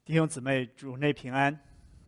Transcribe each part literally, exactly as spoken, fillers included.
弟兄姊妹，主内平安。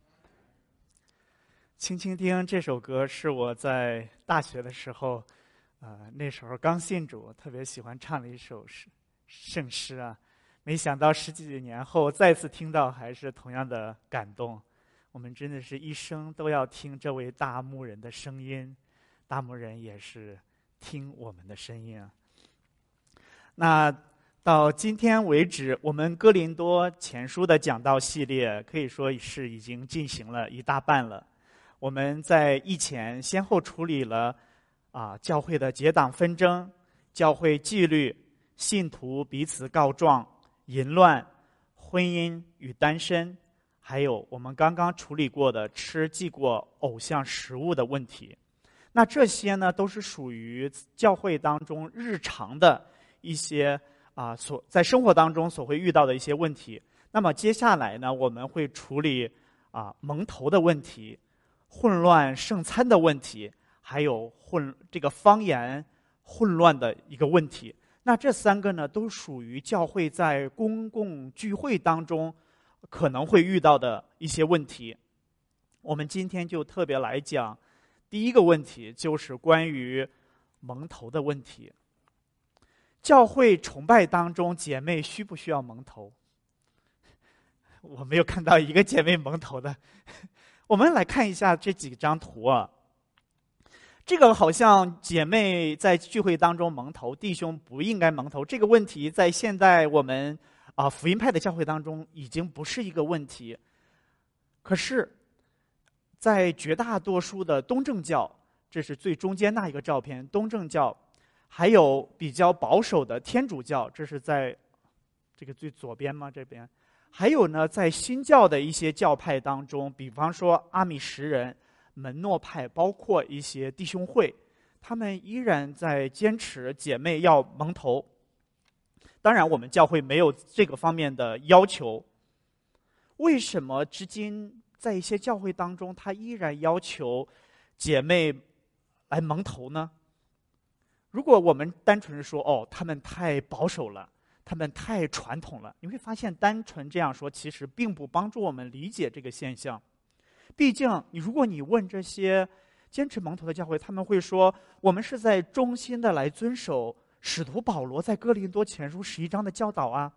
轻轻听这首歌是我在大学的时候，呃，那时候刚信主，特别喜欢唱的一首诗圣诗啊。没想到十几年后再次听到，还是同样的感动。我们真的是一生都要听这位大牧人的声音，大牧人也是听我们的声音啊。那到今天为止，我们哥林多前书的讲道系列可以说是已经进行了一大半了。我们在疫前先后处理了啊教会的结党纷争、教会纪律、信徒彼此告状、淫乱、婚姻与单身，还有我们刚刚处理过的吃祭过偶像食物的问题。那这些呢，都是属于教会当中日常的一些啊，所在生活当中所会遇到的一些问题。那么接下来呢，我们会处理啊蒙头的问题、混乱圣餐的问题，还有混这个方言混乱的一个问题。那这三个呢，都属于教会在公共聚会当中可能会遇到的一些问题。我们今天就特别来讲第一个问题，就是关于蒙头的问题。教会崇拜当中，姐妹需不需要蒙头？我没有看到一个姐妹蒙头的。我们来看一下这几张图啊。这个好像姐妹在聚会当中蒙头，弟兄不应该蒙头。这个问题在现在我们啊福音派的教会当中已经不是一个问题。可是，在绝大多数的东正教，这是最中间那一个照片，东正教。还有比较保守的天主教，这是在这个最左边吗？这边还有呢，在新教的一些教派当中，比方说阿米什人、门诺派，包括一些弟兄会，他们依然在坚持姐妹要蒙头。当然，我们教会没有这个方面的要求。为什么至今在一些教会当中，他依然要求姐妹来蒙头呢？如果我们单纯说哦，他们太保守了，他们太传统了，你会发现单纯这样说其实并不帮助我们理解这个现象。毕竟你如果你问这些坚持蒙头的教会，他们会说我们是在忠心的来遵守使徒保罗在哥林多前书十一章的教导啊。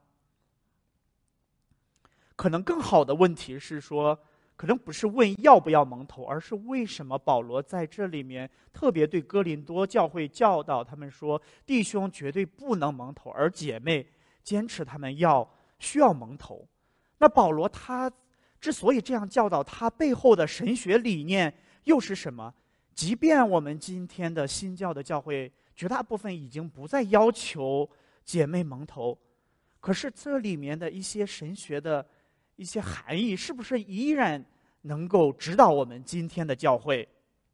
可能更好的问题是说，可能不是问要不要蒙头，而是为什么保罗在这里面特别对哥林多教会教导他们说，弟兄绝对不能蒙头，而姐妹坚持他们要需要蒙头。那保罗他之所以这样教导，他背后的神学理念又是什么？即便我们今天的新教的教会绝大部分已经不再要求姐妹蒙头，可是这里面的一些神学的一些含义，是不是依然能够指导我们今天的教会？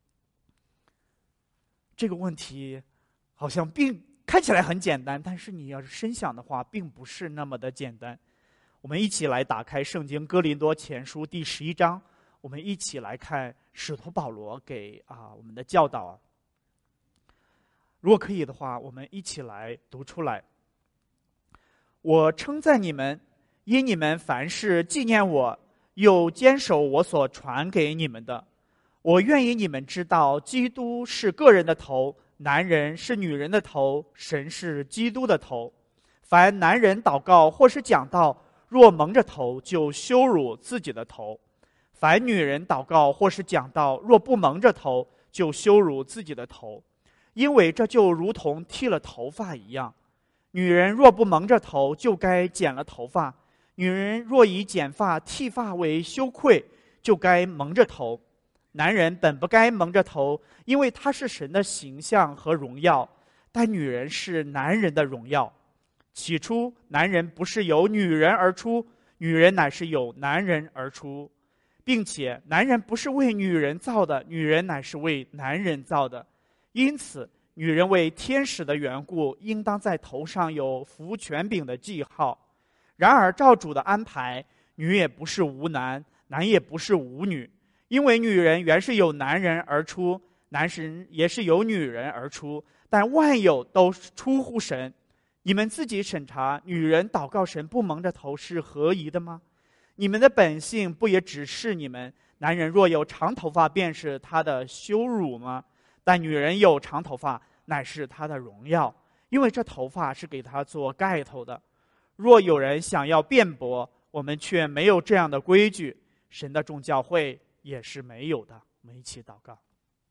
这个问题好像并看起来很简单，但是你要是深想的话，并不是那么的简单。我们一起来打开圣经哥林多前书第十一章，我们一起来看使徒保罗给啊我们的教导。如果可以的话，我们一起来读出来。我称赞你们，因你们凡事纪念我，又坚守我所传给你们的。我愿意你们知道，基督是个人的头，男人是女人的头，神是基督的头。凡男人祷告或是讲道，若蒙着头，就羞辱自己的头；凡女人祷告或是讲道，若不蒙着头，就羞辱自己的头。因为这就如同剃了头发一样。女人若不蒙着头，就该剪了头发；女人若以剪发剃发为羞愧，就该蒙着头。男人本不该蒙着头，因为他是神的形象和荣耀，但女人是男人的荣耀。起初男人不是由女人而出，女人乃是由男人而出，并且男人不是为女人造的，女人乃是为男人造的。因此女人为天使的缘故，应当在头上有服权柄的记号。然而照主的安排，女也不是无男，男也不是无女。因为女人原是由男人而出，男神也是由女人而出，但万有都出乎神。你们自己审查，女人祷告神不蒙着头是合宜的吗？ 你们的本性不也只是你们？男人若有长头发，便是他的羞辱吗？但女人有长头发，乃是她的荣耀，因为这头发是给她做盖头的。若有人想要辩驳，我们却没有这样的规矩，神的众教会也是没有的。我们一起祷告。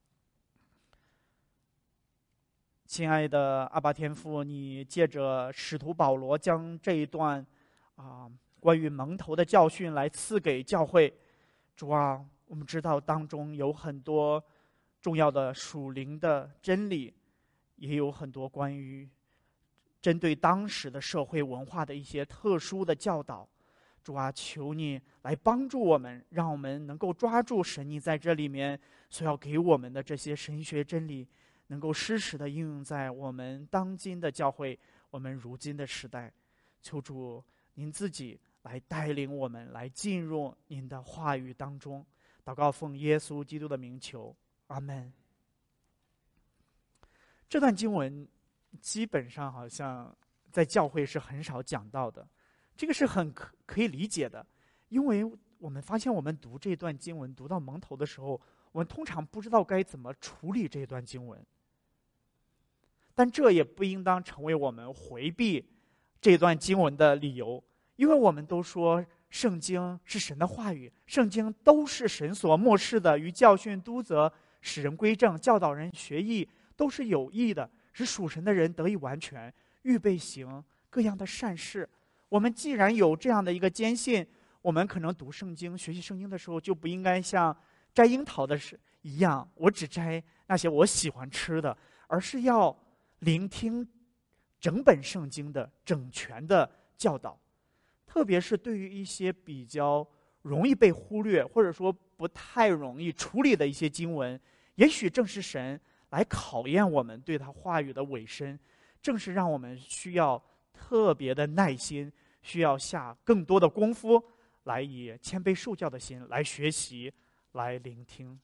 亲爱的阿爸天父，你借着使徒保罗将这一段啊、关于蒙头的教训来赐给教会。主啊，我们知道当中有很多重要的属灵的真理，也有很多关于针对当时的社会文化的一些特殊的教导。主啊，求你来帮助我们，让我们能够抓住神你在这里面所要给我们的这些神学真理，能够实时的应用在我们当今的教会，我们如今的时代。求主您自己来带领我们，来进入您的话语当中。祷告奉耶稣基督的名求，阿们。这段经文基本上好像在教会是很少讲到的，这个是很可可以理解的，因为我们发现我们读这段经文读到蒙头的时候，我们通常不知道该怎么处理这段经文，但这也不应当成为我们回避这段经文的理由，因为我们都说圣经是神的话语，圣经都是神所默示的，于教训、督责、使人归正、教导人学义，都是有益的，使属神的人得以完全，预备行各样的善事。我们既然有这样的一个坚信，我们可能读圣经、学习圣经的时候，就不应该像摘樱桃的是一样，我只摘那些我喜欢吃的，而是要聆听整本圣经的整全的教导。特别是对于一些比较容易被忽略，或者说不太容易处理的一些经文，也许正是神来考验我们对他话语的委身，正是让我们需要特别的耐心，需要下更多的功夫，来以谦卑受教的心来学习，来聆听。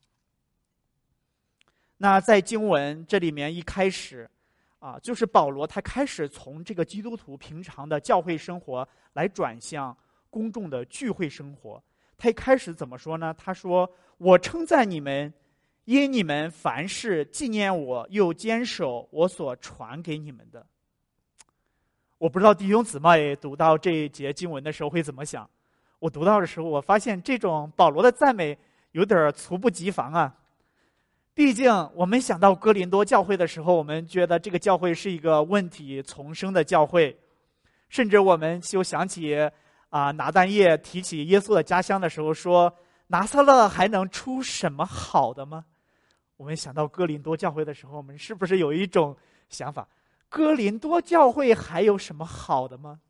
那在经文这里面一开始啊，就是保罗他开始从这个基督徒平常的教会生活来转向公众的聚会生活。他一开始怎么说呢？他说：“我称赞你们，因你们凡事纪念我，又坚守我所传给你们的。”我不知道弟兄姊妹读到这一节经文的时候会怎么想。我读到的时候，我发现这种保罗的赞美有点猝不及防啊。毕竟我们想到哥林多教会的时候，我们觉得这个教会是一个问题丛生的教会，甚至我们就想起啊，拿但业提起耶稣的家乡的时候说：“拿撒勒还能出什么好的吗？”我们想到哥林多教会的时候，我们是不是有一种想法：哥林多教会还有什么好的吗？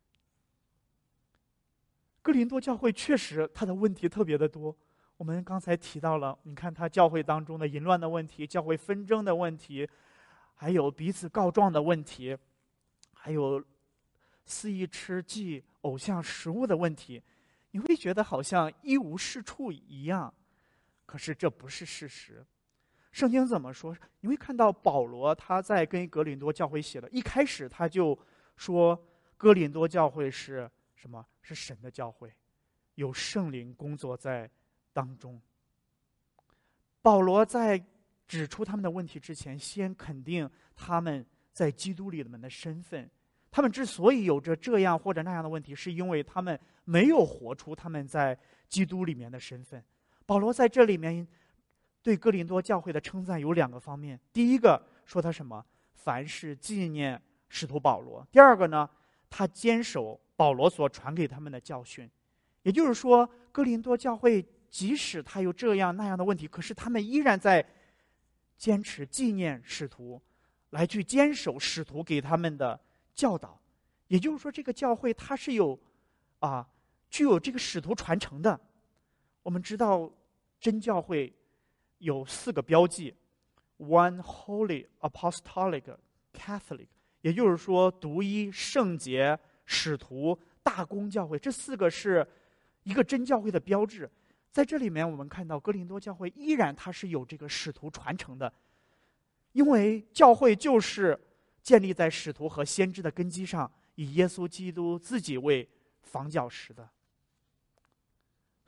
哥林多教会确实它的问题特别的多。我们刚才提到了，你看他教会当中的淫乱的问题，教会纷争的问题，还有彼此告状的问题，还有肆意吃祭偶像食物的问题，你会觉得好像一无是处一样。可是这不是事实。圣经怎么说？你会看到保罗他在跟哥林多教会写的，一开始他就说哥林多教会是什么？是神的教会，有圣灵工作在当中。保罗在指出他们的问题之前，先肯定他们在基督里面的身份。他们之所以有着这样或者那样的问题，是因为他们没有活出他们在基督里面的身份。保罗在这里面对哥林多教会的称赞有两个方面。第一个说他什么？凡事纪念使徒保罗。第二个呢，他坚守保罗所传给他们的教训。也就是说，哥林多教会即使他有这样那样的问题，可是他们依然在坚持纪念使徒，来去坚守使徒给他们的教导。也就是说，这个教会它是有啊具有这个使徒传承的。我们知道真教会有四个标记 ：One Holy Apostolic Catholic， 也就是说独一、圣洁、使徒、大公教会，这四个是一个真教会的标志。在这里面我们看到哥林多教会依然它是有这个使徒传承的，因为教会就是建立在使徒和先知的根基上，以耶稣基督自己为房角石的。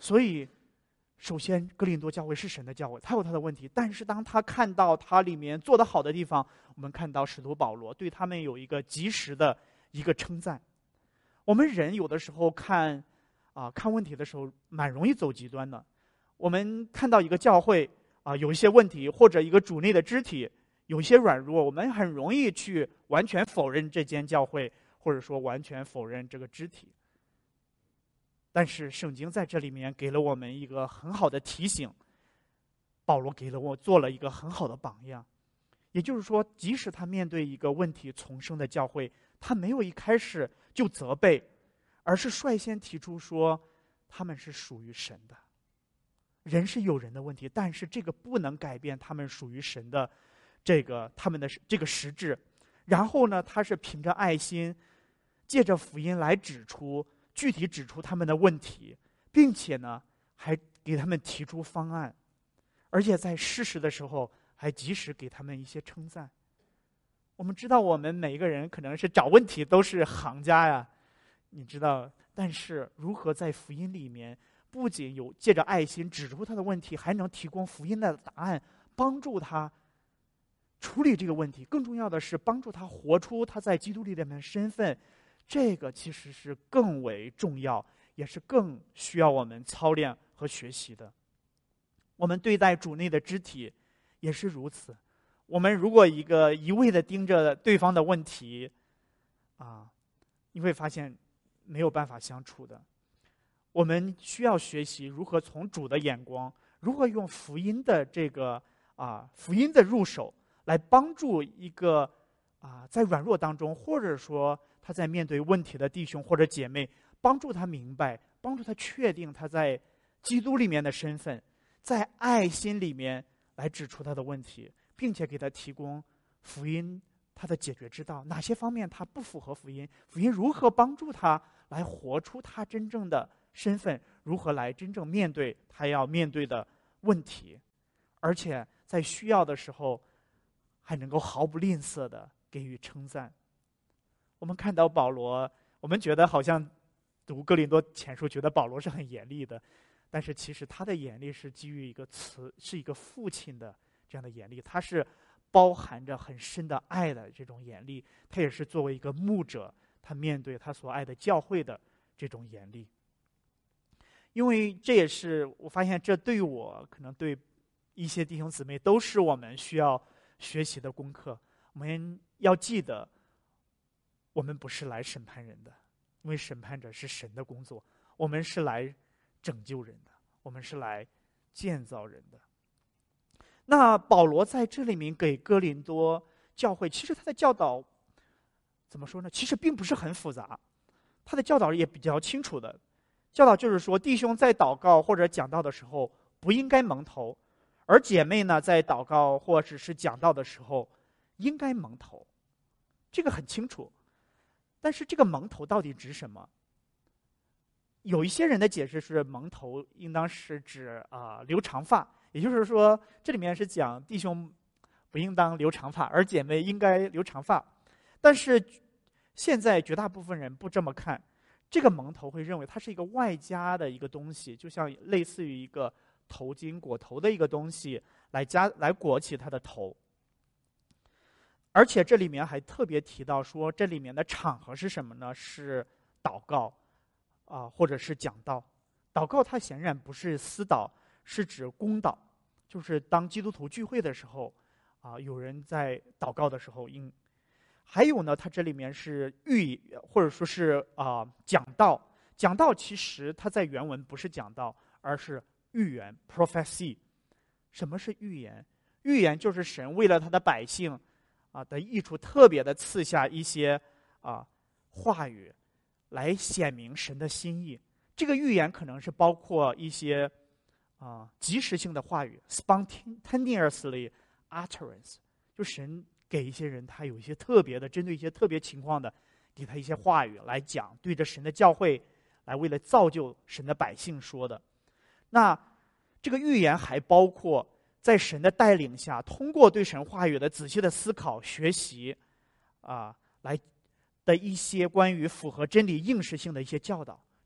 所以首先哥林多教会是神的教会，他有他的问题，但是当他看到他里面做得好的地方，我们看到使徒保罗对他们有一个及时的一个称赞。我们人有的时候看啊看问题的时候蛮容易走极端的，我们看到一个教会啊有一些问题，或者一个主内的肢体有一些软弱，我们很容易去完全否认这间教会，或者说完全否认这个肢体。但是圣经在这里面给了我们一个很好的提醒，保罗给了我做了一个很好的榜样。也就是说，即使他面对一个问题丛生的教会，他没有一开始就责备，而是率先提出说他们是属于神的。人是有人的问题，但是这个不能改变他们属于神的这个他们的这个实质。然后呢，他是凭着爱心，借着福音来指出具体指出他们的问题，并且呢还给他们提出方案，而且在适时的时候还及时给他们一些称赞。我们知道我们每一个人可能是找问题都是行家呀，你知道，但是如何在福音里面不仅有借着爱心指出他的问题，还能提供福音的答案，帮助他处理这个问题，更重要的是帮助他活出他在基督里面的身份。这个其实是更为重要，也是更需要我们操练和学习的。我们对待主内的肢体也是如此。我们如果一个一味的盯着对方的问题啊，你会发现没有办法相处的。我们需要学习如何从主的眼光，如何用福音的这个啊福音的入手，来帮助一个啊在软弱当中，或者说他在面对问题的弟兄或者姐妹，帮助他明白，帮助他确定他在基督里面的身份，在爱心里面来指出他的问题，并且给他提供福音他的解决之道。哪些方面他不符合福音，福音如何帮助他来活出他真正的身份，如何来真正面对他要面对的问题，而且在需要的时候还能够毫不吝啬的给予称赞。我们看到保罗，我们觉得好像读哥林多前书觉得保罗是很严厉的，但是其实他的严厉是基于一个词，是一个父亲的这样的严厉，他是包含着很深的爱的这种严厉，他也是作为一个牧者，他面对他所爱的教会的这种严厉。因为这也是我发现，这对我可能对一些弟兄姊妹都是我们需要学习的功课。我们要记得，我们不是来审判人的，因为审判者是神的工作，我们是来拯救人的，我们是来建造人的。那保罗在这里面给哥林多教会，其实他的教导怎么说呢？其实并不是很复杂，他的教导也比较清楚的。教导就是说，弟兄在祷告或者讲道的时候不应该蒙头，而姐妹呢在祷告或者是讲道的时候应该蒙头，这个很清楚。但是这个蒙头到底指什么？有一些人的解释是蒙头应当是指啊、呃、留长发，也就是说这里面是讲弟兄不应当留长发，而姐妹应该留长发。但是现在绝大部分人不这么看，这个蒙头会认为它是一个外加的一个东西，就像类似于一个头巾裹头的一个东西，来加来裹起他的头。而且这里面还特别提到说，这里面的场合是什么呢？是祷告啊、呃，或者是讲道。祷告它显然不是私祷，是指公祷，就是当基督徒聚会的时候啊、呃，有人在祷告的时候应。还有呢，它这里面是预或者说是啊、呃、讲道。讲道其实它在原文不是讲道，而是预言 prophecy。什么是预言？预言就是神为了他的百姓啊的益处，特别的赐下一些啊话语，来显明神的心意。这个预言可能是包括一些啊及时性的话语 ，spontaneously utterance， 就神给一些人他有一些特别的，针对一些特别情况的，给他一些话语来讲，对着神的教会来为了造就神的百姓说的。那这个预言还包括在神的带领下，通过对神话语的仔细的思考、学习，啊，来的一些关于符合真理应时性的一些教导。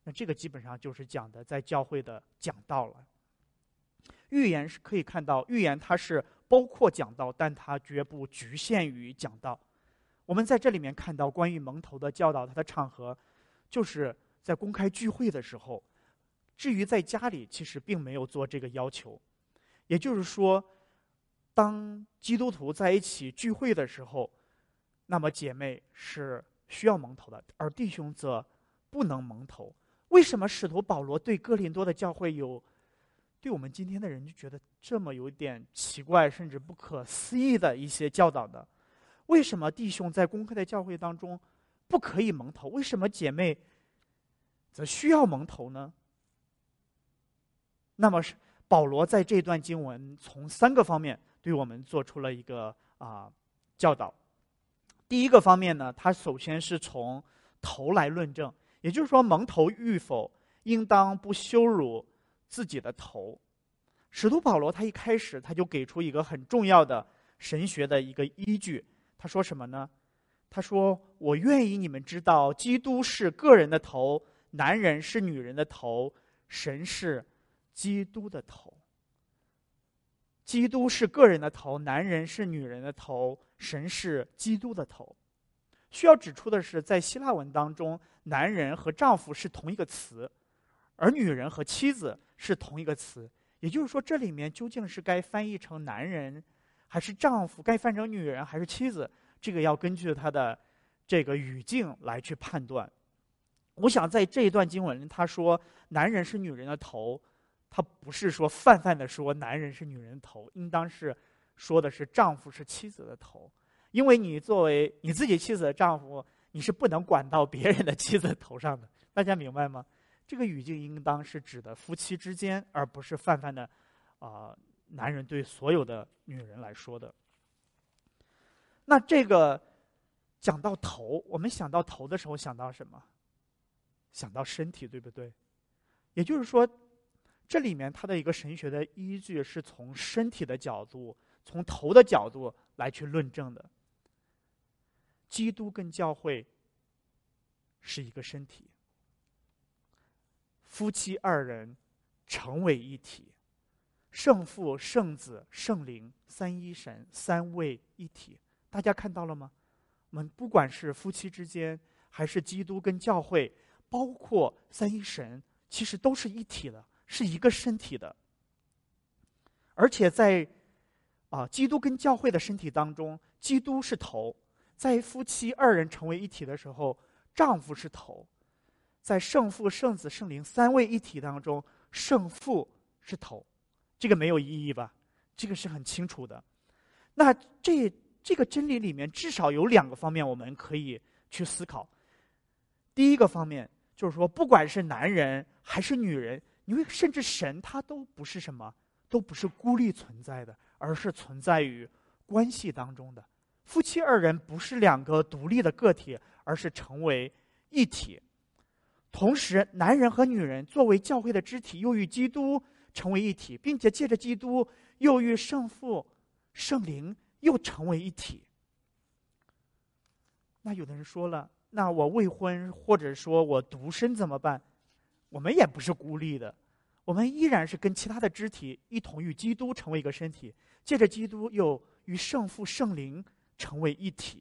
那这个基本上就是讲的在教会的讲道了。预言是可以看到，预言它是包括讲道，但它绝不局限于讲道。我们在这里面看到关于蒙头的教导，它的场合就是在公开聚会的时候，至于在家里其实并没有做这个要求。也就是说，当基督徒在一起聚会的时候，那么姐妹是需要蒙头的，而弟兄则不能蒙头。为什么使徒保罗对哥林多的教会有，对我们今天的人就觉得这么有点奇怪甚至不可思议的一些教导呢？为什么弟兄在公开的教会当中不可以蒙头？为什么姐妹则需要蒙头呢？那么是保罗在这段经文从三个方面对我们做出了一个啊、呃、教导。第一个方面呢，他首先是从头来论证，也就是说蒙头与否应当不羞辱自己的头。使徒保罗他一开始他就给出一个很重要的神学的一个依据，他说什么呢？他说：我愿意你们知道，基督是个人的头，男人是女人的头，神是基督的头。基督是个人的头，男人是女人的头，神是基督的头。需要指出的是，在希腊文当中，男人和丈夫是同一个词，而女人和妻子是同一个词。也就是说，这里面究竟是该翻译成男人还是丈夫，该翻译成女人还是妻子，这个要根据他的这个语境来去判断。我想在这一段经文，他说男人是女人的头，他不是说泛泛的说男人是女人的头，应当是说的是丈夫是妻子的头。因为你作为你自己妻子的丈夫，你是不能管到别人的妻子头上的，大家明白吗？这个语境应当是指的夫妻之间，而不是泛泛的啊、呃、男人对所有的女人来说的。那这个讲到头，我们想到头的时候想到什么？想到身体，对不对？也就是说，这里面它的一个神学的依据是从身体的角度，从头的角度来去论证的。基督跟教会是一个身体，夫妻二人成为一体，圣父、圣子、圣灵三一神三位一体。大家看到了吗？我们不管是夫妻之间，还是基督跟教会，包括三一神，其实都是一体的，是一个身体的。而且在啊，基督跟教会的身体当中，基督是头。在夫妻二人成为一体的时候，丈夫是头。在圣父、圣子、圣灵三位一体当中，圣父是头。这个没有异议吧？这个是很清楚的。那这这个真理里面至少有两个方面我们可以去思考。第一个方面就是说，不管是男人还是女人，因为甚至神他都不是什么，都不是孤立存在的，而是存在于关系当中的。夫妻二人不是两个独立的个体，而是成为一体。同时，男人和女人作为教会的肢体，又与基督成为一体，并且借着基督又与圣父、圣灵又成为一体。那有的人说了，那我未婚或者说我独身怎么办？我们也不是孤立的，我们依然是跟其他的肢体一同与基督成为一个身体，借着基督又与圣父、圣灵成为一体。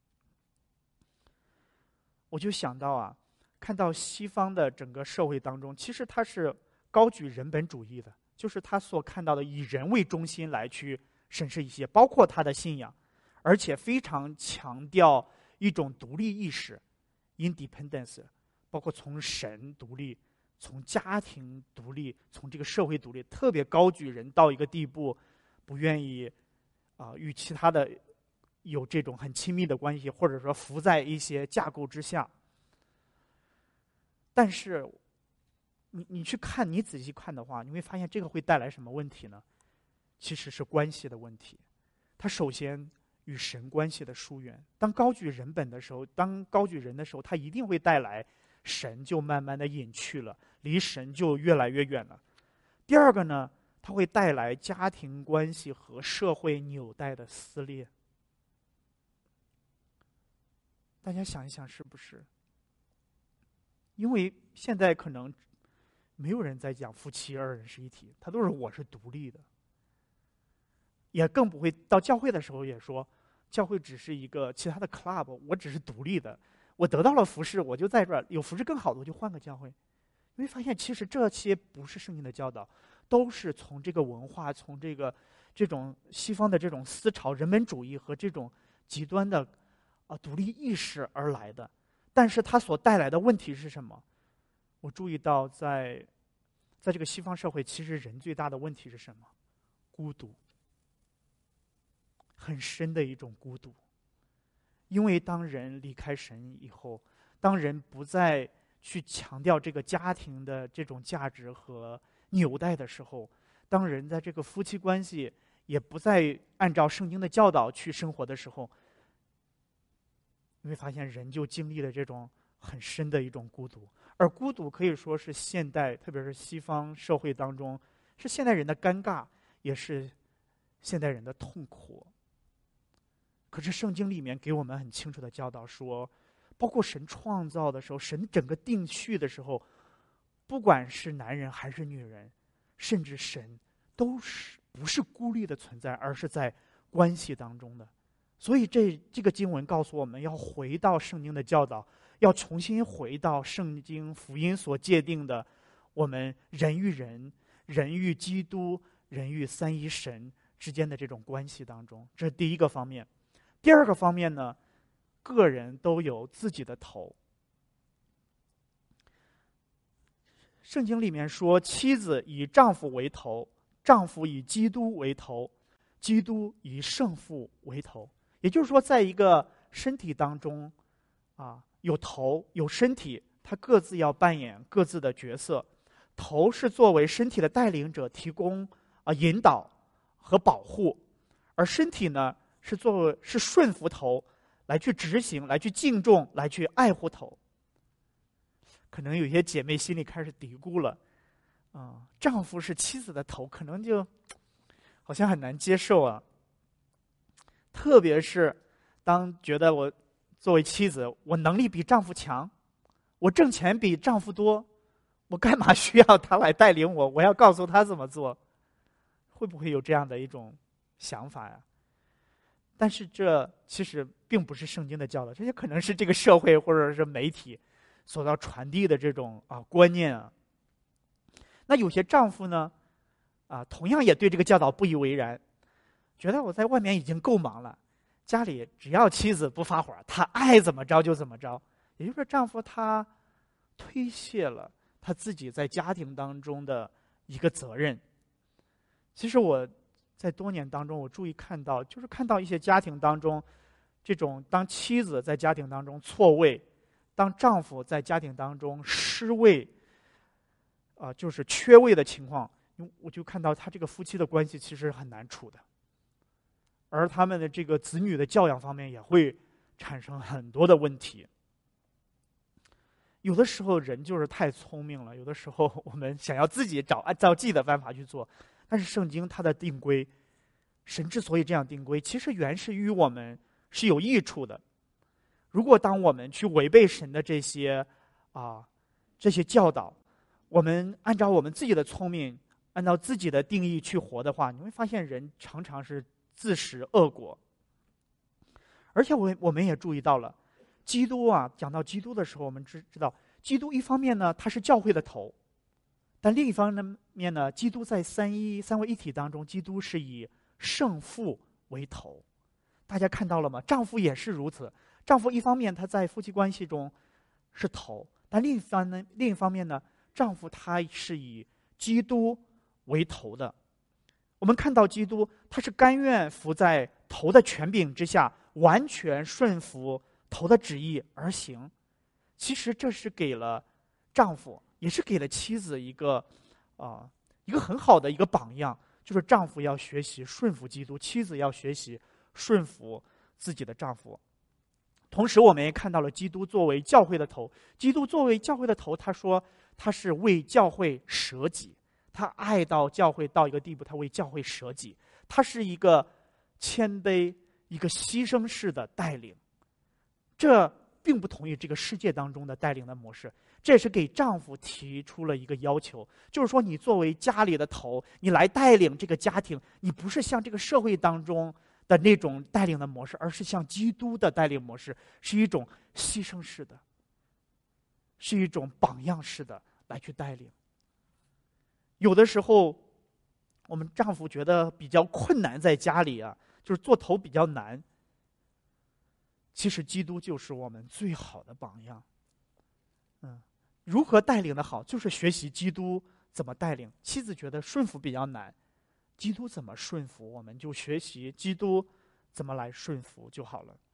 我就想到啊，看到西方的整个社会当中，其实它是高举人本主义的，就是他所看到的以人为中心来去审视一些，包括他的信仰，而且非常强调一种独立意识 independence， 包括从神独立，从家庭独立，从这个社会独立，特别高举人到一个地步，不愿意啊、呃、与其他的有这种很亲密的关系，或者说浮在一些架构之下。但是你你去看，你仔细看的话，你会发现这个会带来什么问题呢？其实是关系的问题。它首先与神关系的疏远。当高举人本的时候，当高举人的时候，它一定会带来神就慢慢的隐去了，离神就越来越远了。第二个呢，它会带来家庭关系和社会纽带的撕裂。大家想一想，是不是？ 因为现在可能没有人在讲夫妻二人是一体，他都是我是独立的，也更不会到教会的时候也说，教会只是一个其他的 club， 我只是独立的，我得到了服侍，我就在这儿，有服侍更好的我就换个教会。你会发现，其实这些不是圣经的教导，都是从这个文化，从这个这种西方的这种思潮、人本主义和这种极端的啊独立意识而来的。但是它所带来的问题是什么？我注意到在，在这个西方社会，其实人最大的问题是什么？孤独，很深的一种孤独。因为当人离开神以后，当人不再去强调这个家庭的这种价值和纽带的时候，当人在这个夫妻关系也不再按照圣经的教导去生活的时候，你会发现人就经历了这种很深的一种孤独。而孤独可以说是现代，特别是西方社会当中，是现代人的尴尬，也是现代人的痛苦。可是圣经里面给我们很清楚的教导说，包括神创造的时候，神整个定序的时候，不管是男人还是女人，甚至神都是不是孤立的存在，而是在关系当中的。所以这这个经文告诉我们要回到圣经的教导，要重新回到圣经福音所界定的我们人与人、人与基督、人与三一神之间的这种关系当中。这是第一个方面。第二个方面呢，个人都有自己的头。圣经里面说，妻子以丈夫为头，丈夫以基督为头，基督以圣父为头。也就是说，在一个身体当中，啊，有头有身体，他各自要扮演各自的角色。头是作为身体的带领者，提供啊引导和保护，而身体呢是作为是顺服头，来去执行，来去敬重，来去爱护头。可能有些姐妹心里开始嘀咕了，啊，丈夫是妻子的头，可能就好像很难接受啊。特别是当觉得我作为妻子，我能力比丈夫强，我挣钱比丈夫多，我干嘛需要他来带领我？我要告诉他怎么做，会不会有这样的一种想法呀？但是这其实并不是圣经的教导，这也可能是这个社会或者是媒体所要传递的这种啊观念啊。那有些丈夫呢，啊，同样也对这个教导不以为然，觉得我在外面已经够忙了，家里只要妻子不发火，他爱怎么着就怎么着。也就是说，丈夫他推卸了他自己在家庭当中的一个责任。其实我在多年当中，我注意看到，就是看到一些家庭当中，这种当妻子在家庭当中错位，当丈夫在家庭当中失位，啊、呃，就是缺位的情况，我就看到他这个夫妻的关系其实很难处的，而他们的这个子女的教养方面也会产生很多的问题。有的时候人就是太聪明了，有的时候我们想要自己找按照自己的办法去做，但是圣经它的定规，神之所以这样定规，其实原是与我们是有益处的。如果当我们去违背神的这些啊这些教导，我们按照我们自己的聪明，按照自己的定义去活的话，你会发现人常常是自食恶果。而且我我们也注意到了，基督啊，讲到基督的时候，我们知知道，基督一方面呢，他是教会的头，但另一方面呢，基督在三一三位一体当中，基督是以圣父为头。大家看到了吗？丈夫也是如此。丈夫一方面他在夫妻关系中是头，但另一方呢，另一方面呢，丈夫他是以基督为头的。我们看到基督，他是甘愿服在头的权柄之下，完全顺服头的旨意而行。其实这是给了丈夫，也是给了妻子一个啊、呃、一个很好的一个榜样，就是丈夫要学习顺服基督，妻子要学习顺服自己的丈夫。同时我们也看到了基督作为教会的头，基督作为教会的头，他说他是为教会舍己，他爱到教会到一个地步，他为教会舍己，他是一个谦卑、一个牺牲式的带领。这并不同意这个世界当中的带领的模式。这也是给丈夫提出了一个要求，就是说你作为家里的头，你来带领这个家庭，你不是像这个社会当中的那种带领的模式，而是像基督的带领模式，是一种牺牲式的，是一种榜样式的来去带领。有的时候我们丈夫觉得比较困难，在家里啊，就是做头比较难，其实基督就是我们最好的榜样。嗯，如何带领的好，就是学习基督怎么带领。妻子觉得顺服比较难，基督怎么顺服，我们就学习基督怎么来顺服就好了。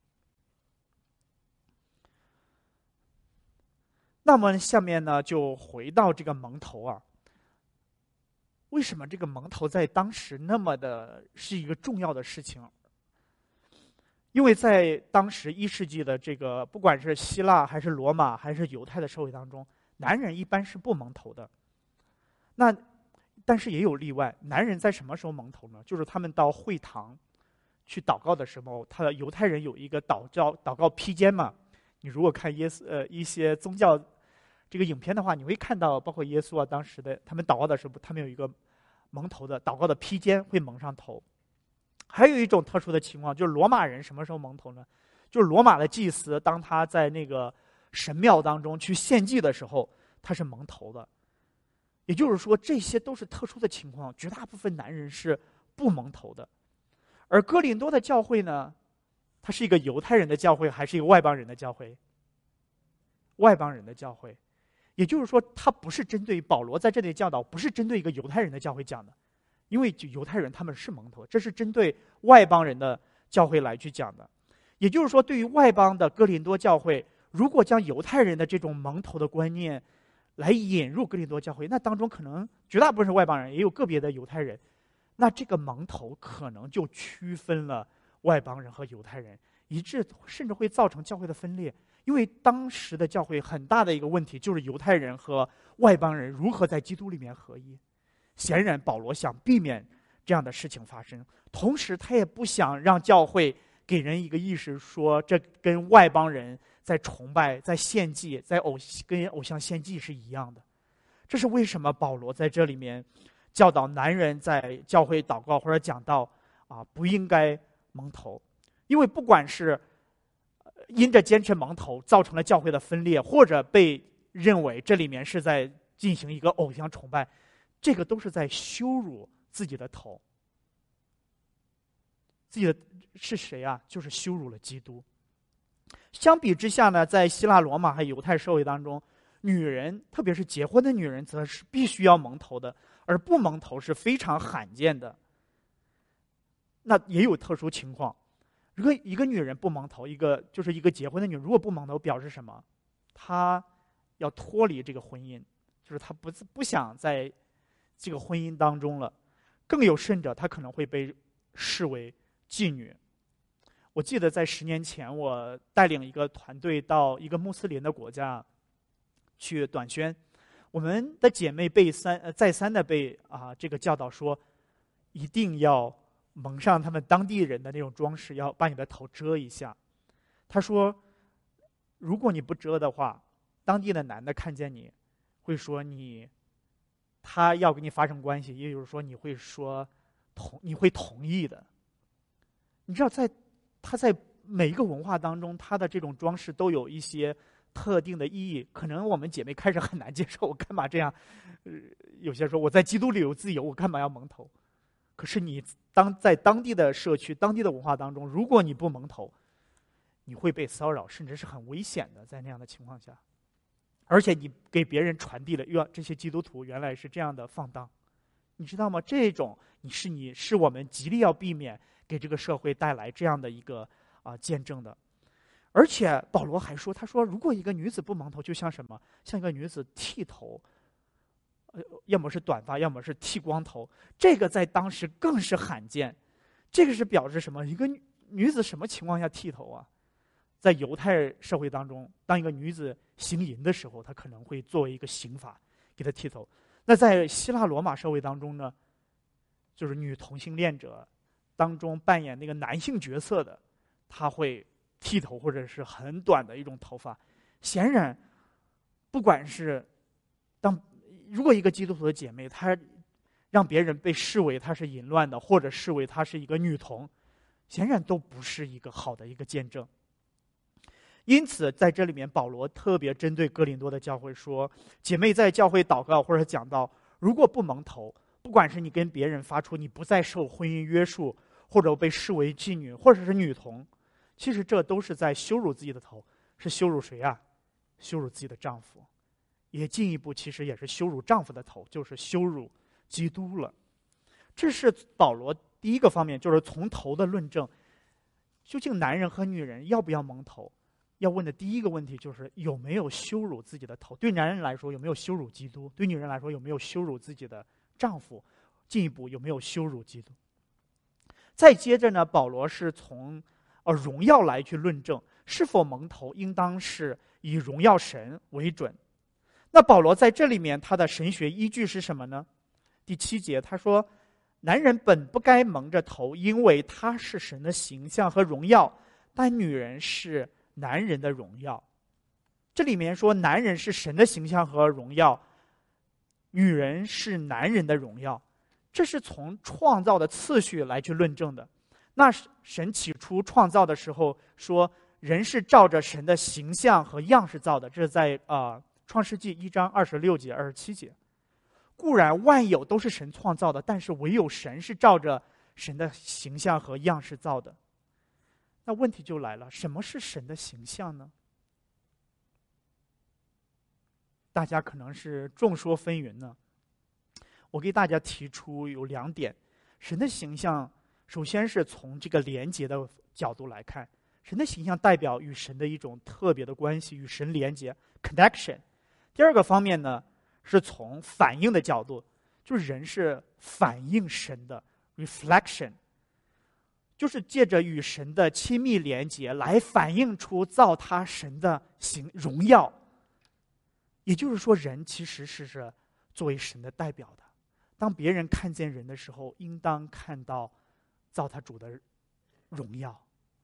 那么下面呢，就回到这个蒙头啊，为什么这个蒙头在当时那么的是一个重要的事情？因为在当时一世纪的这个，不管是希腊还是罗马还是犹太的社会当中，男人一般是不蒙头的。那但是也有例外，男人在什么时候蒙头呢？就是他们到会堂去祷告的时候，他的犹太人有一个祷告祷告披肩嘛。你如果看耶稣呃一些宗教这个影片的话，你会看到，包括耶稣啊，当时的他们祷告的时候，他们有一个蒙头的祷告的披肩会蒙上头。还有一种特殊的情况，就是罗马人什么时候蒙头呢？就是罗马的祭司，当他在那个神庙当中去献祭的时候，他是蒙头的。也就是说，这些都是特殊的情况，绝大部分男人是不蒙头的。而哥林多的教会呢，它是一个犹太人的教会，还是一个外邦人的教会？外邦人的教会。也就是说，他不是针对保罗在这里教导，不是针对一个犹太人的教会讲的。因为犹太人他们是蒙头，这是针对外邦人的教会来去讲的。也就是说，对于外邦的哥林多教会，如果将犹太人的这种蒙头的观念来引入哥林多教会，那当中可能绝大部分是外邦人，也有个别的犹太人，那这个蒙头可能就区分了外邦人和犹太人，以致甚至会造成教会的分裂。因为当时的教会很大的一个问题就是犹太人和外邦人如何在基督里面合一。显然保罗想避免这样的事情发生，同时他也不想让教会给人一个意识，说这跟外邦人在崇拜、在献祭、在偶跟偶像献祭是一样的。这是为什么保罗在这里面教导男人在教会祷告或者讲道啊，不应该蒙头。因为不管是因着坚持蒙头造成了教会的分裂，或者被认为这里面是在进行一个偶像崇拜，这个都是在羞辱自己的头。自己的是谁啊？就是羞辱了基督。相比之下呢，在希腊罗马和犹太社会当中，女人特别是结婚的女人则是必须要蒙头的，而不蒙头是非常罕见的。那也有特殊情况，如果一个女人不蒙头，一个就是一个结婚的女人如果不蒙头，表示什么？她要脱离这个婚姻，就是她不不想在这个婚姻当中了。更有甚者，她可能会被视为妓女。我记得在十年前，我带领一个团队到一个穆斯林的国家去短宣，我们的姐妹被三呃再三的被啊这个教导说，一定要蒙上他们当地人的那种装饰，要把你的头遮一下。他说，如果你不遮的话，当地的男的看见你，会说你，他要跟你发生关系，也就是说你会说同你会同意的。你知道在。它在每一个文化当中，它的这种装饰都有一些特定的意义。可能我们姐妹开始很难接受，我干嘛这样？呃，有些说我在基督里有自由，我干嘛要蒙头？可是你当在当地的社区、当地的文化当中，如果你不蒙头，你会被骚扰，甚至是很危险的。在那样的情况下，而且你给别人传递了，哟，这些基督徒原来是这样的放荡，你知道吗？这种你是你是我们极力要避免。给这个社会带来这样的一个啊、呃、见证的。而且保罗还说，他说如果一个女子不蒙头，就像什么？像一个女子剃头，呃，要么是短发，要么是剃光头。这个在当时更是罕见。这个是表示什么？一个女子什么情况下剃头啊？在犹太社会当中，当一个女子行淫的时候，她可能会作为一个刑罚给她剃头。那在希腊罗马社会当中呢，就是女同性恋者当中扮演那个男性角色的，他会剃头或者是很短的一种头发。显然，不管是当如果一个基督徒的姐妹，她让别人被视为她是淫乱的，或者视为她是一个女童，显然都不是一个好的一个见证。因此，在这里面，保罗特别针对哥林多的教会说：姐妹在教会祷告或者讲到，如果不蒙头，不管是你跟别人发出你不再受婚姻约束，或者被视为妓女，或者是女童，其实这都是在羞辱自己的头。是羞辱谁啊？羞辱自己的丈夫，也进一步其实也是羞辱丈夫的头，就是羞辱基督了。这是保罗第一个方面，就是从头的论证。究竟男人和女人要不要蒙头？要问的第一个问题就是有没有羞辱自己的头。对男人来说，有没有羞辱基督？对女人来说，有没有羞辱自己的丈夫？进一步有没有羞辱基督？再接着呢，保罗是从呃荣耀来去论证，是否蒙头应当是以荣耀神为准。那保罗在这里面他的神学依据是什么呢？第七节他说，男人本不该蒙着头，因为他是神的形象和荣耀，但女人是男人的荣耀。这里面说男人是神的形象和荣耀，女人是男人的荣耀，这是从创造的次序来去论证的。那神起初创造的时候说，人是照着神的形象和样式造的，这是在呃创世纪一章二十六节、二十七节。固然万有都是神创造的，但是唯有神是照着神的形象和样式造的。那问题就来了，什么是神的形象呢？大家可能是众说纷纭呢。我给大家提出有两点。神的形象，首先是从这个连结的角度来看，神的形象代表与神的一种特别的关系，与神连结 connection。 第二个方面呢，是从反应的角度，就是人是反映神的 reflection， 就是借着与神的亲密连结来反映出造他神的形荣耀。也就是说，人其实是是作为神的代表的。当别人看见人的时候，应当看到造他主的荣耀。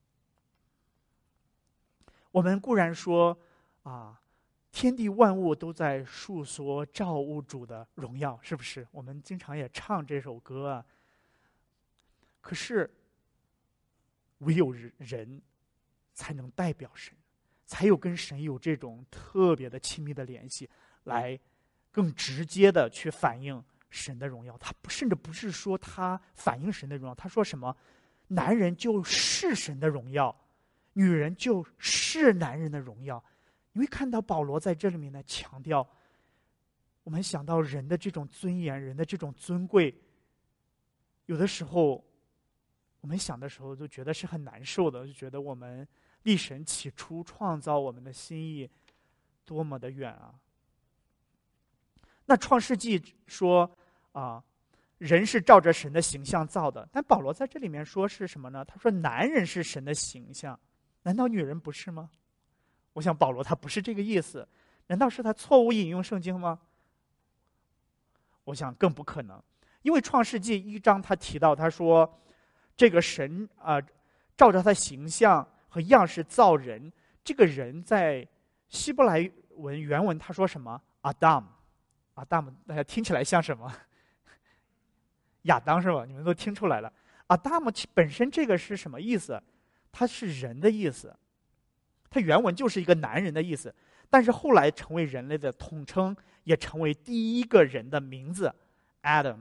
我们固然说啊，天地万物都在述说造物主的荣耀，是不是？我们经常也唱这首歌啊。可是，唯有人才能代表神，才有跟神有这种特别的亲密的联系，来更直接的去反映神的荣耀。他甚至不是说他反映神的荣耀，他说什么？男人就是神的荣耀，女人就是男人的荣耀。你会看到保罗在这里面呢强调，我们想到人的这种尊严，人的这种尊贵，有的时候我们想的时候就觉得是很难受的，就觉得我们离神起初创造我们的心意多么的远啊。那创世纪说啊，人是照着神的形象造的，但保罗在这里面说是什么呢？他说男人是神的形象，难道女人不是吗？我想保罗他不是这个意思。难道是他错误引用圣经吗？我想更不可能。因为创世纪一章他提到，他说这个神啊、呃，照着他形象和样式造人。这个人在希伯来文原文他说什么？阿当，阿当，大家听起来像什么？亚当是吧？你们都听出来了。阿当本身这个是什么意思？它是人的意思，它原文就是一个男人的意思，但是后来成为人类的统称，也成为第一个人的名字 Adam。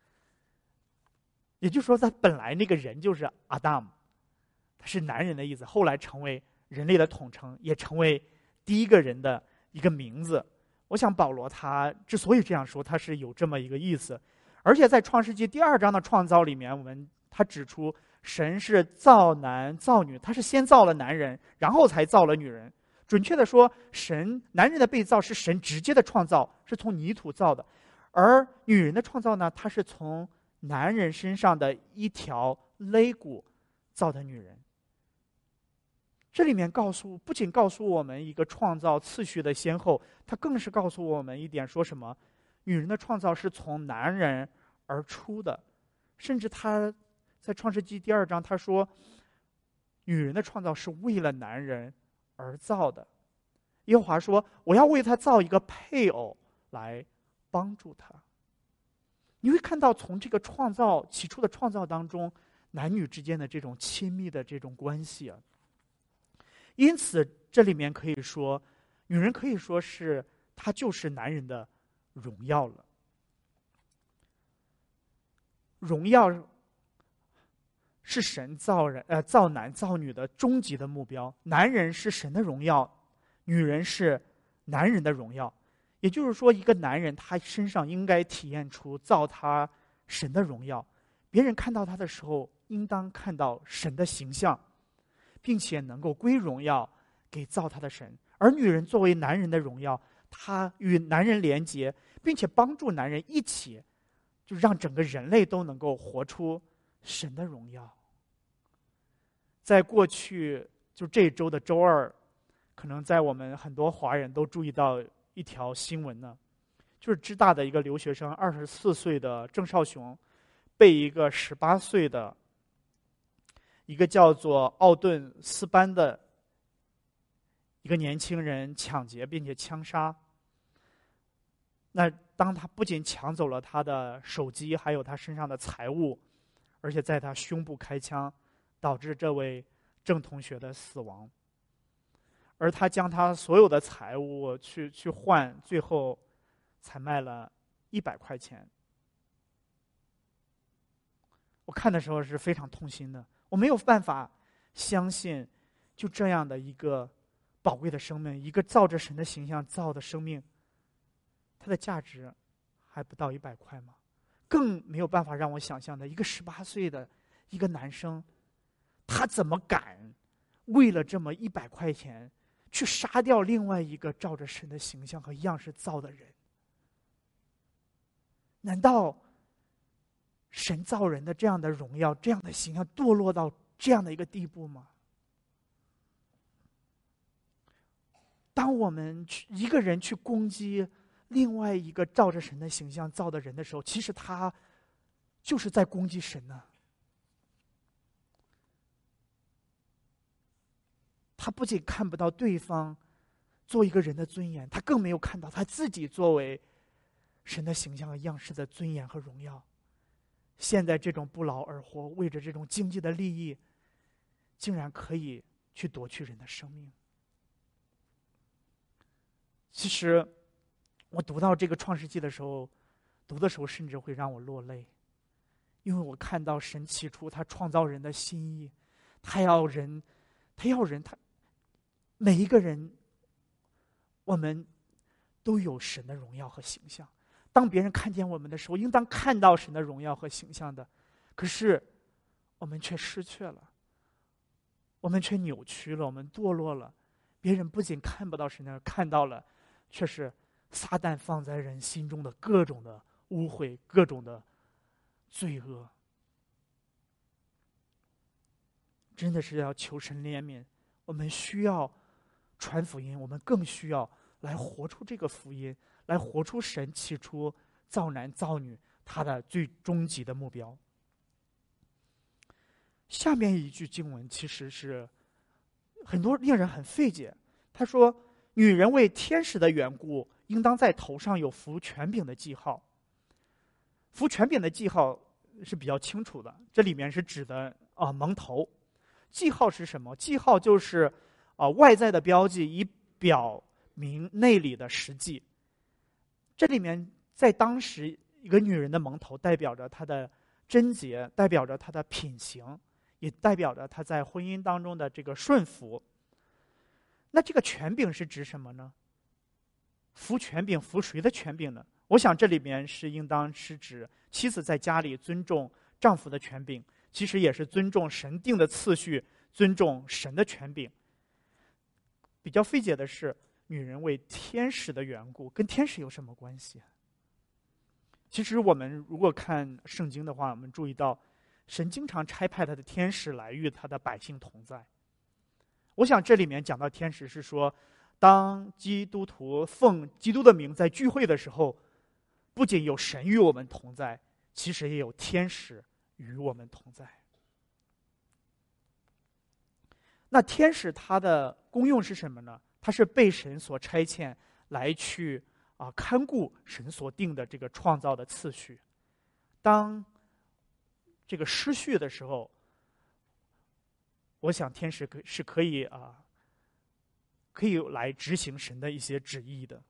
也就是说，他本来那个人就是 Adam， 他是男人的意思，后来成为人类的统称，也成为第一个人的一个名字。我想保罗他之所以这样说，他是有这么一个意思。而且在创世纪第二章的创造里面，我们他指出神是造男造女，他是先造了男人，然后才造了女人。准确的说，神男人的被造是神直接的创造，是从泥土造的，而女人的创造呢，她是从男人身上的一条肋骨造的女人。这里面告诉不仅告诉我们一个创造次序的先后，它更是告诉我们一点，说什么？女人的创造是从男人而出的。甚至他在创世纪第二章他说， 女人的创造是为了男人而造的。耶和华说，我要为他造一个配偶来帮助他。你会看到从这个创造起初的创造当中，男女之间的这种亲密的这种关系啊。因此这里面可以说，女人可以说是她就是男人的荣耀了。荣耀是神造人呃造男造女的终极的目标。男人是神的荣耀，女人是男人的荣耀。也就是说，一个男人他身上应该体验出造他神的荣耀，别人看到他的时候应当看到神的形象，并且能够归荣耀给造他的神。而女人作为男人的荣耀，她与男人连结，并且帮助男人一起，就让整个人类都能够活出神的荣耀。在过去就这周的周二，可能在我们很多华人都注意到一条新闻呢，就是芝大的一个留学生，二十四岁的郑少雄，被一个十八岁的一个叫做奥顿斯班的一个年轻人抢劫并且枪杀。那当他不仅抢走了他的手机，还有他身上的财物，而且在他胸部开枪，导致这位郑同学的死亡。而他将他所有的财物去去换，最后才卖了一百块钱。我看的时候是非常痛心的，我没有办法相信，就这样的一个宝贵的生命，一个造着神的形象造的生命，它的价值还不到一百块吗？更没有办法让我想象的，一个十八岁的一个男生，他怎么敢为了这么一百块钱去杀掉另外一个照着神的形象和样式造的人？难道神造人的这样的荣耀，这样的形象堕落到这样的一个地步吗？当我们去一个人去攻击另外一个照着神的形象造的人的时候，其实他就是在攻击神呢。他不仅看不到对方做一个人的尊严，他更没有看到他自己作为神的形象和样式的尊严和荣耀。现在这种不劳而获，为着这种经济的利益，竟然可以去夺去人的生命。其实我读到这个创世纪的时候，读的时候甚至会让我落泪，因为我看到神起初他创造人的心意，他要人他要人他每一个人，我们都有神的荣耀和形象。当别人看见我们的时候，应当看到神的荣耀和形象的，可是我们却失去了，我们却扭曲了，我们堕落了。别人不仅看不到神的，看到了却是撒旦放在人心中的各种的污秽，各种的罪恶。真的是要求神怜悯，我们需要传福音，我们更需要来活出这个福音，来活出神起初造男造女他的最终极的目标。下面一句经文其实是很多令人很费解，他说，女人为天使的缘故，应当在头上有服权柄的记号。服权柄的记号是比较清楚的，这里面是指的啊、呃、蒙头。记号是什么？记号就是啊、呃、外在的标记，以表明内里的实际。这里面在当时一个女人的蒙头代表着她的贞洁，代表着她的品行，也代表着她在婚姻当中的这个顺服。那这个权柄是指什么呢？服权柄，服谁的权柄呢？我想这里面是应当是指妻子在家里尊重丈夫的权柄，其实也是尊重神定的次序，尊重神的权柄。比较费解的是，女人为天使的缘故，跟天使有什么关系？其实我们如果看圣经的话，我们注意到神经常差派他的天使来与他的百姓同在。我想这里面讲到天使是说，当基督徒奉基督的名在聚会的时候，不仅有神与我们同在，其实也有天使与我们同在。 那天使它的功用是什么呢？它是被神所差遣来去啊看顾神所定的这个创造的次序。当这个失序的时候，我想天使可是可以啊，可以来执行神的一些旨意的。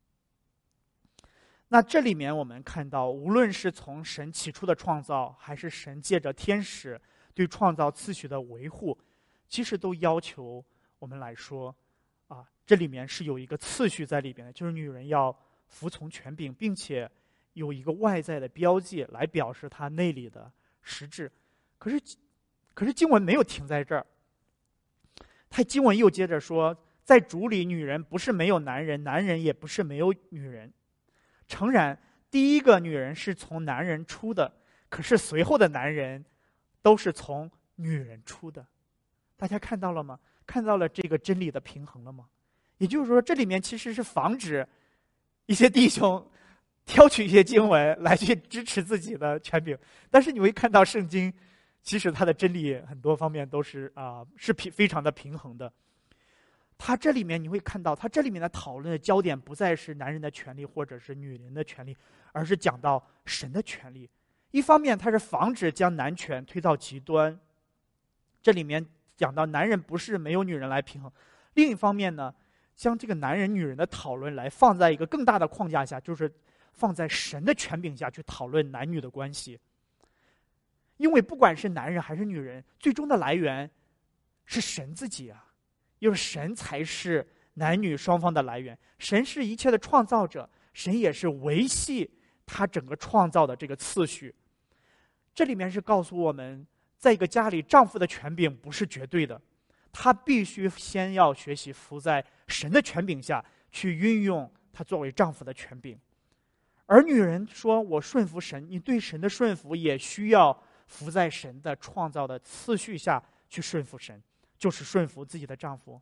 那这里面我们看到，无论是从神起初的创造，还是神借着天使对创造次序的维护，其实都要求我们来说，啊，这里面是有一个次序在里边的，就是女人要服从权柄，并且有一个外在的标记来表示她内里的实质。可是，可是经文没有停在这儿，他经文又接着说，在主里，女人不是没有男人，男人也不是没有女人。诚然，第一个女人是从男人出的，可是随后的男人都是从女人出的。大家看到了吗？看到了这个真理的平衡了吗？也就是说，这里面其实是防止一些弟兄挑取一些经文来去支持自己的权柄。但是你会看到圣经，其实它的真理很多方面都是啊、呃、是平非常的平衡的。它这里面你会看到，它这里面的讨论的焦点不再是男人的权利或者是女人的权利，而是讲到神的权利。一方面，它是防止将男权推到极端，这里面讲到男人不是没有女人来平衡；另一方面呢，将这个男人女人的讨论来放在一个更大的框架下，就是放在神的权柄下去讨论男女的关系。因为不管是男人还是女人，最终的来源是神自己啊。因为神才是男女双方的来源，神是一切的创造者，神也是维系他整个创造的这个次序。这里面是告诉我们，在一个家里，丈夫的权柄不是绝对的，他必须先要学习服在神的权柄下去运用他作为丈夫的权柄。而女人说我顺服神，你对神的顺服也需要服在神的创造的次序下去顺服神，就是顺服自己的丈夫。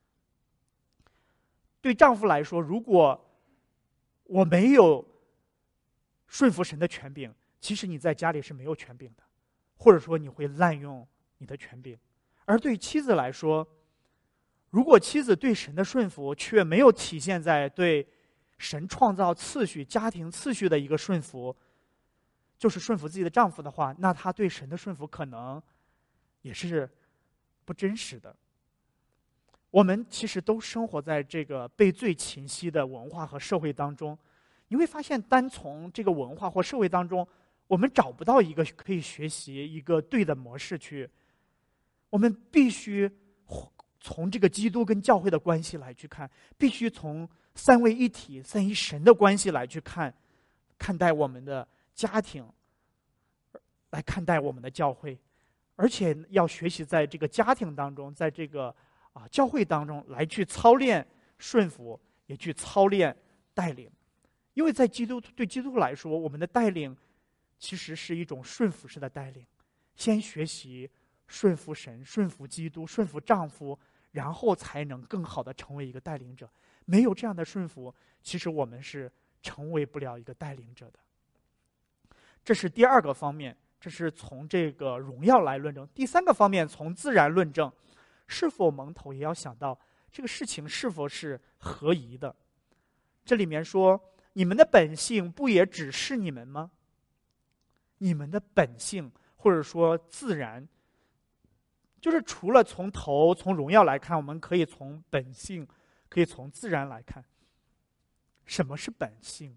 对丈夫来说，如果我没有顺服神的权柄，其实你在家里是没有权柄的，或者说你会滥用你的权柄。而对妻子来说，如果妻子对神的顺服却没有体现在对神创造次序、家庭次序的一个顺服，就是顺服自己的丈夫的话，那她对神的顺服可能也是不真实的。我们其实都生活在这个被罪侵袭的文化和社会当中，你会发现单从这个文化或社会当中，我们找不到一个可以学习一个对的模式去。我们必须从这个基督跟教会的关系来去看，必须从三位一体、三一神的关系来去看，看待我们的家庭，来看待我们的教会。而且要学习在这个家庭当中，在这个啊教会当中来去操练顺服，也去操练带领。因为在基督对基督来说，我们的带领其实是一种顺服式的带领，先学习顺服神、顺服基督、顺服丈夫，然后才能更好的成为一个带领者。没有这样的顺服，其实我们是成为不了一个带领者的。这是第二个方面，这是从这个荣耀来论证。第三个方面，从自然论证，是否蒙头也要想到这个事情是否是合宜的。这里面说，你们的本性不也只是你们吗？你们的本性或者说自然，就是除了从头从荣耀来看，我们可以从本性，可以从自然来看。什么是本性？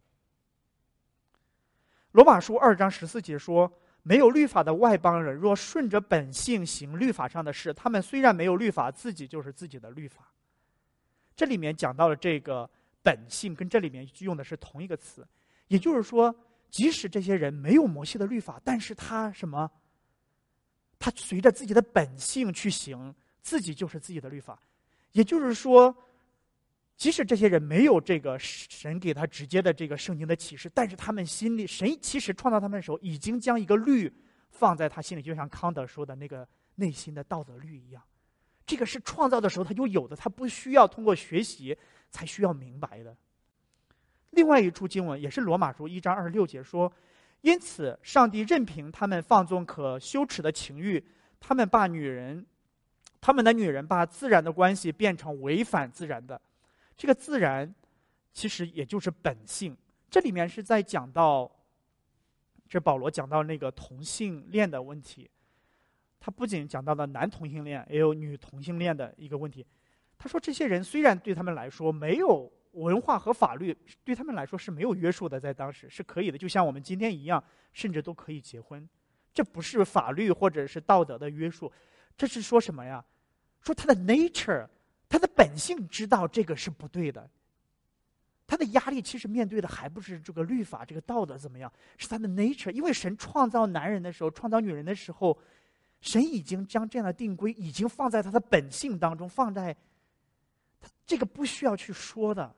罗马书二章十四节说，没有律法的外邦人若顺着本性行律法上的事，他们虽然没有律法，自己就是自己的律法。这里面讲到了这个本性，跟这里面用的是同一个词，也就是说，即使这些人没有摩西的律法，但是他什么？他随着自己的本性去行，自己就是自己的律法。也就是说，即使这些人没有这个神给他直接的这个圣经的启示，但是他们心里，神其实创造他们的时候，已经将一个律放在他心里，就像康德说的那个内心的道德律一样。这个是创造的时候他就有的，他不需要通过学习才需要明白的。另外一处经文也是罗马书一章二十六节说，因此上帝任凭他们放纵可羞耻的情欲，他们把女人他们的女人把自然的关系变成违反自然的。这个自然其实也就是本性。这里面是在讲到，这保罗讲到那个同性恋的问题。他不仅讲到了男同性恋，也有女同性恋的一个问题。他说这些人虽然对他们来说没有文化和法律，对他们来说是没有约束的，在当时是可以的，就像我们今天一样，甚至都可以结婚。这不是法律或者是道德的约束，这是说什么呀？说他的 nature， 他的本性知道这个是不对的。他的压力其实面对的还不是这个律法，这个道德怎么样，是他的 nature。因为神创造男人的时候，创造女人的时候，神已经将这样的定规已经放在他的本性当中，放在这个不需要去说的。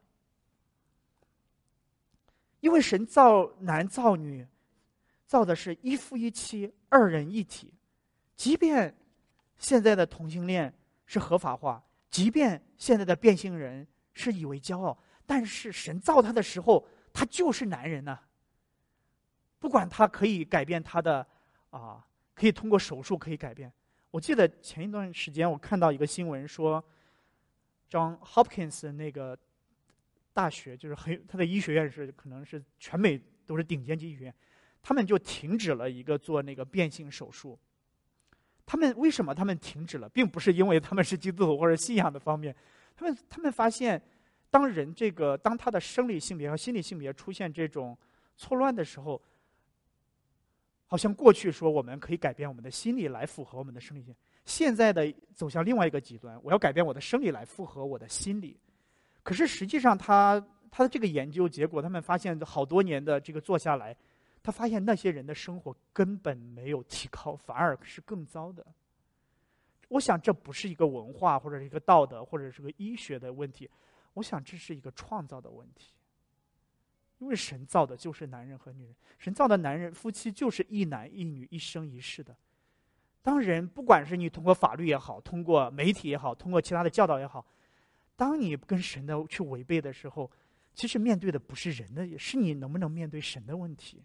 因为神造男造女，造的是一夫一妻，二人一体。即便现在的同性恋是合法化，即便现在的变性人是以为骄傲，但是神造他的时候，他就是男人呢、啊。不管他可以改变他的啊，可以通过手术可以改变。我记得前一段时间我看到一个新闻说 ，John Hopkins 那个大学就是很他的医学院是可能是全美都是顶尖级医学院，他们就停止了一个做那个变性手术。他们为什么他们停止了，并不是因为他们是基督徒或者信仰的方面，他们他们发现，当人这个当他的生理性别和心理性别出现这种错乱的时候，好像过去说我们可以改变我们的心理来符合我们的生理性，现在的走向另外一个极端，我要改变我的生理来符合我的心理。可是实际上他他的这个研究结果，他们发现好多年的这个做下来，他发现那些人的生活根本没有提高，反而是更糟的。我想这不是一个文化或者是一个道德或者是个医学的问题，我想这是一个创造的问题。因为神造的就是男人和女人，神造的男人夫妻就是一男一女，一生一世的。当人不管是你通过法律也好，通过媒体也好，通过其他的教导也好，当你跟神的去违背的时候，其实面对的不是人的，也是你能不能面对神的问题。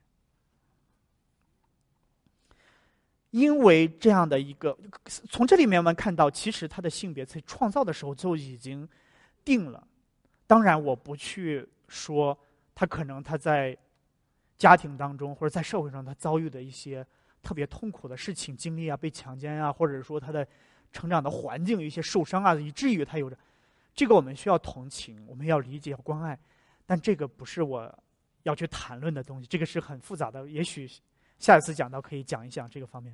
因为这样的一个，从这里面我们看到，其实他的性别在创造的时候就已经定了。当然我不去说他可能他在家庭当中或者在社会上他遭遇的一些特别痛苦的事情经历啊，被强奸啊，或者说他的成长的环境有一些受伤啊，以至于他有着这个，我们需要同情，我们要理解要关爱，但这个不是我要去谈论的东西，这个是很复杂的，也许下一次讲到可以讲一讲这个方面。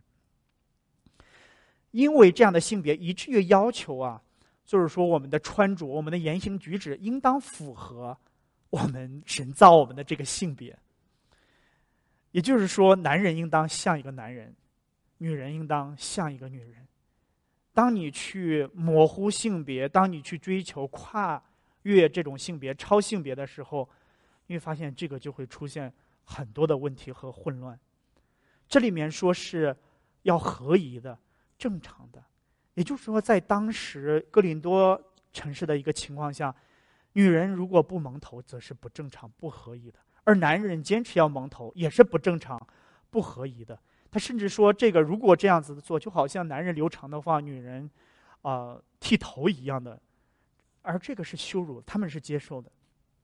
因为这样的性别以至于要求啊，就是说我们的穿着我们的言行举止应当符合我们神造我们的这个性别。也就是说男人应当像一个男人，女人应当像一个女人。当你去模糊性别，当你去追求跨越这种性别超性别的时候，你会发现这个就会出现很多的问题和混乱。这里面说是要合宜的正常的，也就是说在当时哥林多城市的一个情况下，女人如果不蒙头则是不正常不合宜的，而男人坚持要蒙头也是不正常不合宜的。他甚至说这个如果这样子做，就好像男人留长的话女人呃剃头一样的，而这个是羞辱，他们是接受的。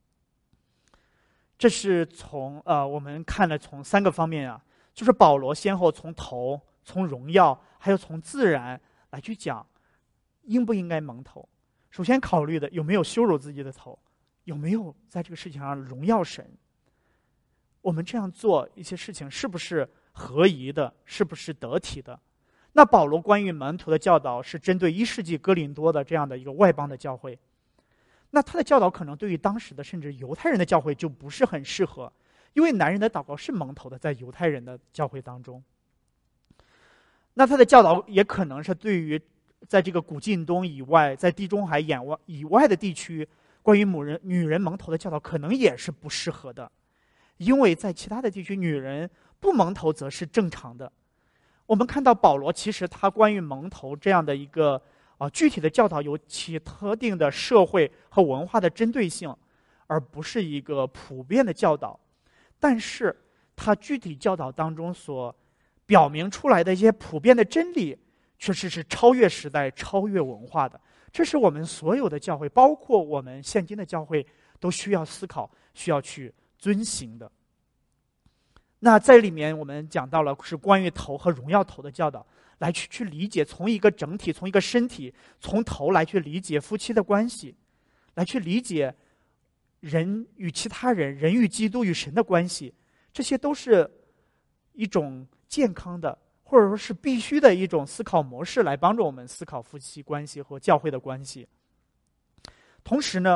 这是从呃我们看了从三个方面啊，就是保罗先后从头从荣耀还有从自然来去讲应不应该蒙头。首先考虑的有没有羞辱自己的头，有没有在这个事情上荣耀神，我们这样做一些事情是不是合宜的，是不是得体的。那保罗关于门徒的教导是针对一世纪哥林多的这样的一个外邦的教会，那他的教导可能对于当时的甚至犹太人的教会就不是很适合，因为男人的祷告是蒙头的，在犹太人的教会当中。那他的教导也可能是对于在这个古近东以外，在地中海沿外以外的地区，关于母人女人蒙头的教导可能也是不适合的，因为在其他的地区女人不蒙头则是正常的。我们看到保罗其实他关于蒙头这样的一个啊具体的教导有其特定的社会和文化的针对性，而不是一个普遍的教导。但是他具体教导当中所表明出来的一些普遍的真理， 确实是超越时代、超越文化的。这是我们所有的教会，包括我们现今的教会，都需要思考、需要去遵行的。那在里面，我们讲到了是关于头和荣耀头的教导，来去去理解，从一个整体，从一个身体，从头来去理解夫妻的关系，来去理解人与其他人、人与基督与神的关系，这些都是一种健康的，或者说是必须的一种思考模式，来帮助我们思考夫妻关系和教会的关系。同时呢，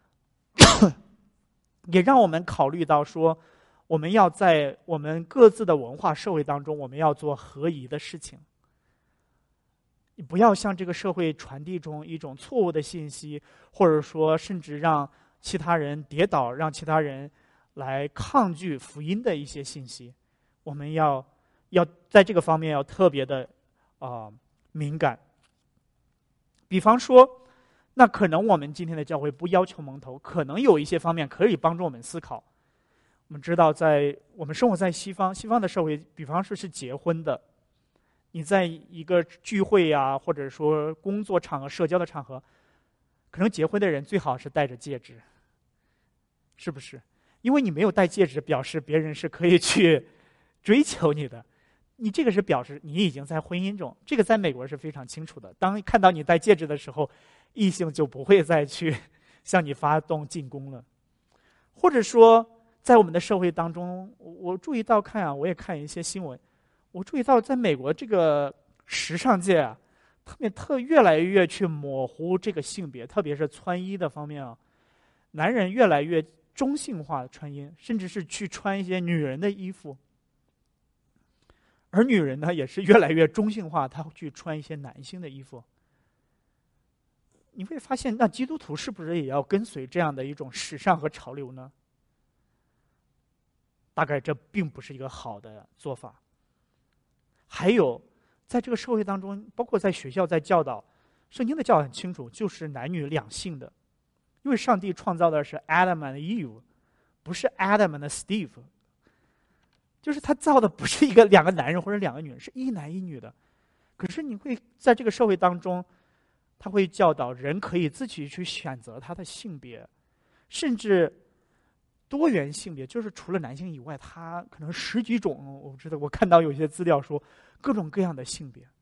也让我们考虑到说，我们要在我们各自的文化社会当中，我们要做合宜的事情。你不要向这个社会传递中一种错误的信息，或者说甚至让其他人跌倒，让其他人来抗拒福音的一些信息。我们要要在这个方面要特别的啊、呃、敏感。比方说，那可能我们今天的教会不要求蒙头，可能有一些方面可以帮助我们思考。我们知道，在我们生活在西方，西方的社会，比方说是结婚的，你在一个聚会呀、啊，或者说工作场合、社交的场合，可能结婚的人最好是戴着戒指，是不是？因为你没有戴戒指，表示别人是可以去追求你的，你这个是表示你已经在婚姻中。这个在美国是非常清楚的。当看到你戴戒指的时候，异性就不会再去向你发动进攻了。或者说，在我们的社会当中，我注意到看啊，我也看一些新闻，我注意到在美国这个时尚界啊，特别特越来越去模糊这个性别，特别是穿衣的方面啊，男人越来越中性化的穿衣，甚至是去穿一些女人的衣服，而女人呢也是越来越中性化，她会去穿一些男性的衣服。你会发现，那基督徒是不是也要跟随这样的一种时尚和潮流呢？大概这并不是一个好的做法。还有，在这个社会当中，包括在学校在教导，圣经的教导很清楚，就是男女两性的。因为上帝创造的是 Adam and Eve， 不是 Adam and Steve， 就是他造的不是一个两个男人或者两个女人，是一男一女的。可是你会在这个社会当中，他会教导人可以自己去选择他的性别，甚至多元性别，就是除了男性以外，他可能十几种。我知道，我看到有些资料说各种各样的性别。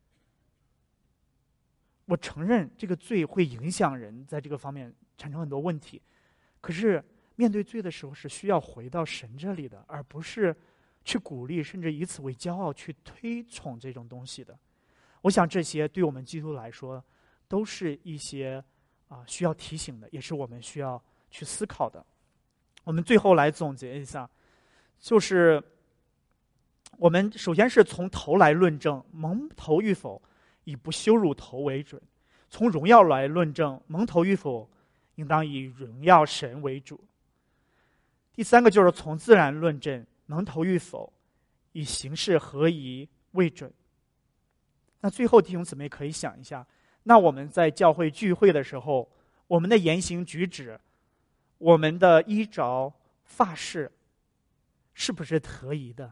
我承认这个罪会影响人在这个方面产生很多问题，可是面对罪的时候是需要回到神这里的，而不是去鼓励甚至以此为骄傲去推崇这种东西的。我想这些对我们基督徒来说都是一些啊、呃、需要提醒的，也是我们需要去思考的。我们最后来总结一下，就是我们首先是从头来论证蒙头与否，以不羞辱头为准；从荣耀来论证蒙头与否，应当以荣耀神为主。第三个就是从自然论证蒙头与否，以行事合宜为准。那最后弟兄姊妹可以想一下，那我们在教会聚会的时候，我们的言行举止，我们的衣着发饰，是不是合宜的？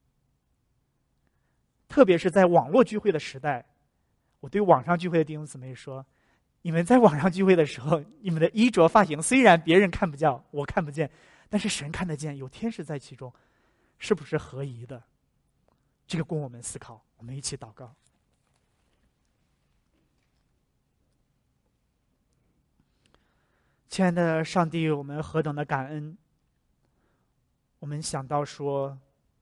特别是在网络聚会的时代，我对网上聚会的弟兄姊妹说，你们在网上聚会的时候，你们的衣着发型虽然别人看不见，我看不见，但是神看得见，有天使在其中，是不是合宜的？这个供我们思考。我们一起祷告。亲爱的上帝，我们何等的感恩！我们想到说，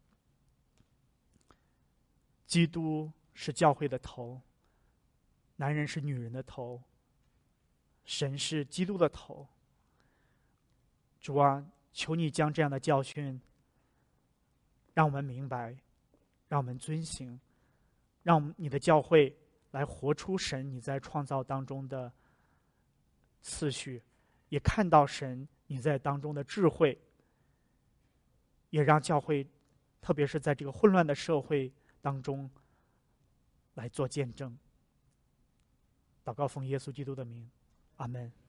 基督是教会的头，男人是女人的头，神是基督的头。主啊，求你将这样的教训让我们明白，让我们遵行，让你的教会来活出神你在创造当中的次序，也看到神你在当中的智慧，也让教会特别是在这个混乱的社会当中来做见证。祷告奉耶稣基督的名，阿们。